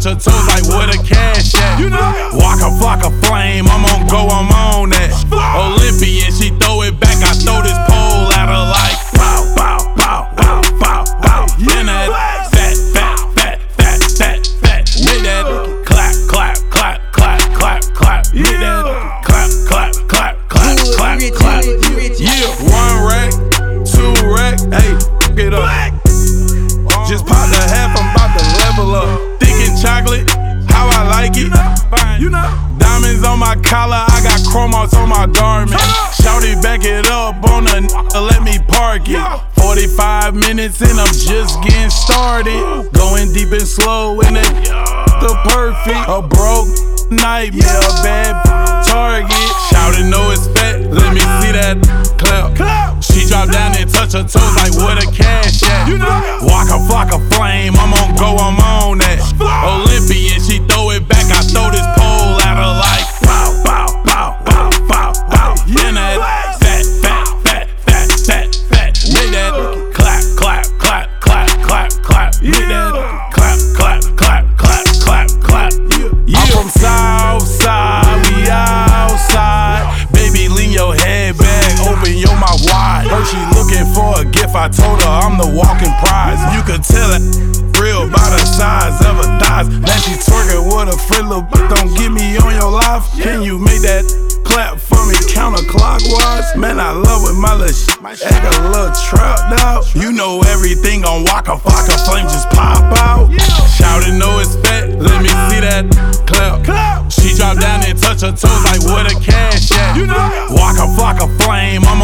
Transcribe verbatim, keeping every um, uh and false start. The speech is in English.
her toes like where the cash at. You know, Waka flocka flame, I'm on go, I'm on that. Olympian, she throw it back, I throw this pole at her like pow, pow, pow, pow, pow, pow. In that fat, fat, fat, fat, fat, fat. Make that clap, clap, clap, clap, clap, clap. Make that clap, clap, clap, clap, clap, clap. Yeah, one rack, two rack, hey, get up. Just pop the half, I'm about to level up. Thick and chocolate, how I like it. you know. Diamonds on my collar, I got chrome marks on my garment. Shawty back it up on the n***, let me park it. forty-five minutes and I'm just getting started. Going deep and slow in it, the perfect. A broke nightmare, a bad target. Shawty know it's fat, let me see that clap. She drop down and touch her toes like where the cash at. You know. Waka flocka flame, I'm on go, I'm on that. Olympian, she throw it back, I throw this pole at her like pow, pow, pow, pow, pow, pow. In that fat, fat, fat, fat, fat, fat. Make that clap, clap, clap, clap, clap, clap. Make that clap, clap, clap, clap, clap, clap. I'm from Southside, we outside. Baby, lean your head back, open your mouth wide. First she looking for a gift, I told her I'm the walking prize. You could tell it real by the size of her thighs. Now she twerking with a friend, little but don't get me on your life. Can you make that clap for me counterclockwise? Man, I love with my little shit, act a little trapped out. You know everything on Waka Flocka flame just pop out. Shoutin' know it's fat, let me see that clap. She drop down and touch her toes like where the cash at. You know. Waka Flocka flame, I'm